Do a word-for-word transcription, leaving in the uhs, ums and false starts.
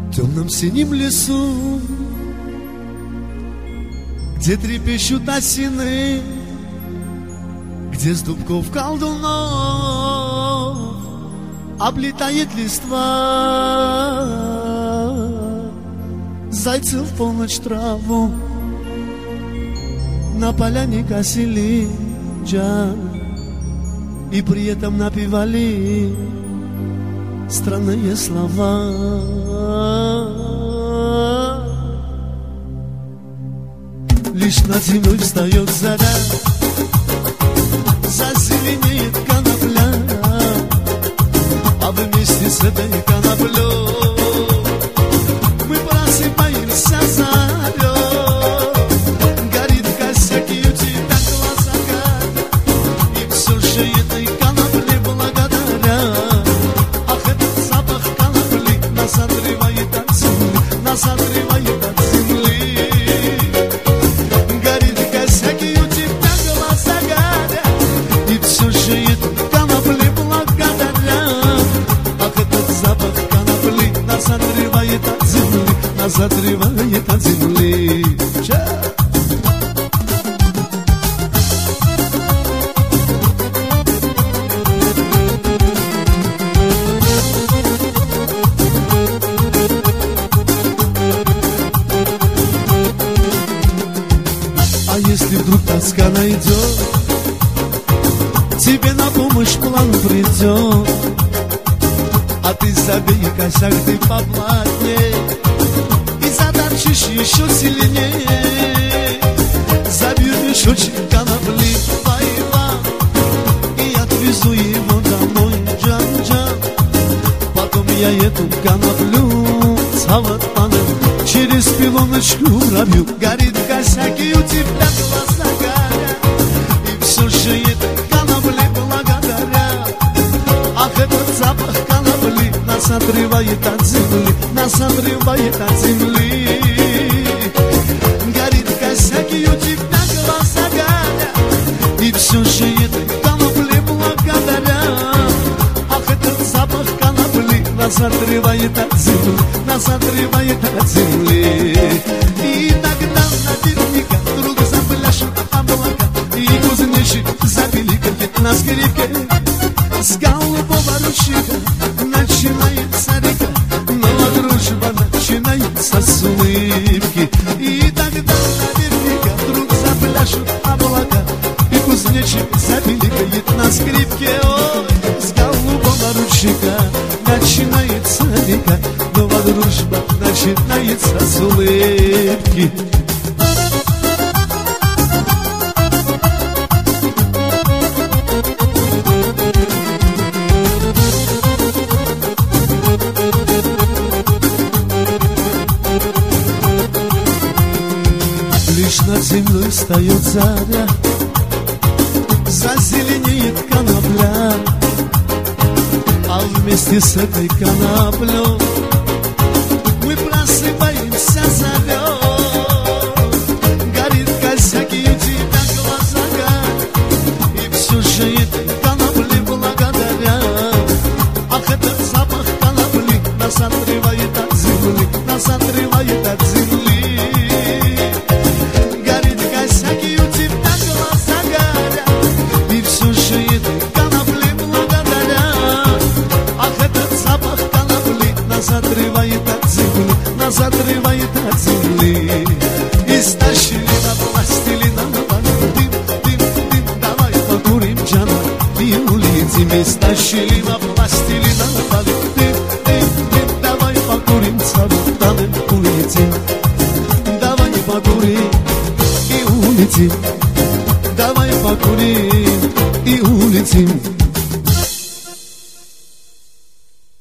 В темном синем лесу, где трепещут осины, где с дубков колдунов облетает листва, зайцы в полночь траву на поляне косили, и при этом напевали странные слова. Лишь над землей встает заря, зазеленеет конопля, а вместе с этой коноплей мы просыпаемся зарей. Горит косяк, и у тебя глаза горят, и все же этой конопле благодаря. Ах, этот запах конопли нас отрывает от земли, нас отрывает от земли. Горит косяк, и у тебя глаза горят, и все же этой конопле благодаря. Ах, этот запах конопли нас отрывает от земли, нас отрывает от земли. Ча! А если вдруг тоска найдет, тебе на помощь план придет, а ты забей косяк, ты поплотней и затопчешь еще сильнее. Забью мешочек конопли по ивам и отвезу его домой, джан-джан. Потом я эту коноплю салатаном через пилоночку пробью. Горит косяк, и у тебя глаза горят, и все же этой конопле благодаря. Ах, этот запах конопли нас отрывает от земли, нас отрывает от земли. Горит косяк, и у тебя глаза горят, и все же этой конопле благодаря. Ах, этот запах конопли нас отрывает от земли, нас отрывает от земли. И тогда наверняка вдруг запляшут облака, и кузнечик запиликает на скрипке. С голубого ручейка начинается река, но дружба начинается с улыбки. И тогда наверняка вдруг запляшут облака, и кузнечик запиликает на скрипке. Ой, с голубого ручейка начинается река, но дружба начинается с улыбки. Лишь над землей встает заря, зазеленеет конопля, а вместе с этой коноплей мы просыпаемся зарей. Горит косяк, и у тебя глаза горят, и все же этой конопле благодаря. Ах, этот запах конопли нас отрывает от земли, нас отрывает от земли. Нас отрывает от земли, нас отрывает от земли. Истощили на пластилина, дым, дым, дым, давай покурим, джана, и улетим. Истощили на пластилина, дым, дым, дым, давай покурим, салатаном улетим. Давай покурим и улетим, давай покурим и улетим.